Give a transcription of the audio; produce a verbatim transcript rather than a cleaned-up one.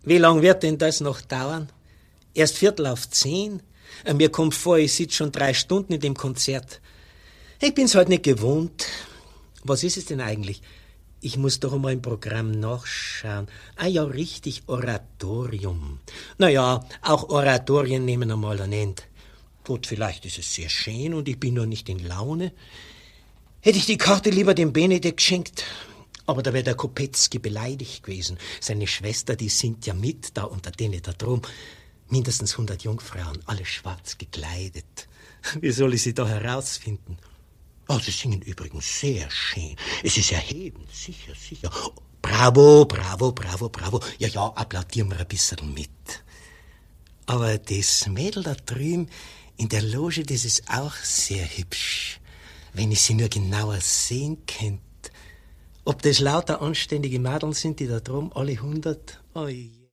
Wie lang wird denn das noch dauern? Erst Viertel auf zehn? Mir kommt vor, ich sitze schon drei Stunden in dem Konzert. Ich bin's halt nicht gewohnt. Was ist es denn eigentlich? Ich muss doch einmal im Programm nachschauen. Ah ja, richtig, Oratorium. Naja, auch Oratorien nehmen einmal ein Ende. Gut, vielleicht ist es sehr schön und ich bin nur nicht in Laune. Hätte ich die Karte lieber dem Benedikt geschenkt. Aber da wäre der Kopetzky beleidigt gewesen. Seine Schwester, die singt ja mit, da unter denen da drum. Mindestens hundert Jungfrauen, alle schwarz gekleidet. Wie soll ich sie da herausfinden? Oh, sie singen übrigens sehr schön. Es ist erhebend, sicher, sicher. Bravo, bravo, bravo, bravo. Ja, ja, applaudieren wir ein bisschen mit. Aber das Mädel da drüben in der Loge, das ist auch sehr hübsch. Wenn ich sie nur genauer sehen könnte. Ob das lauter anständige Mädeln sind, die da drum alle hundert? Oh je.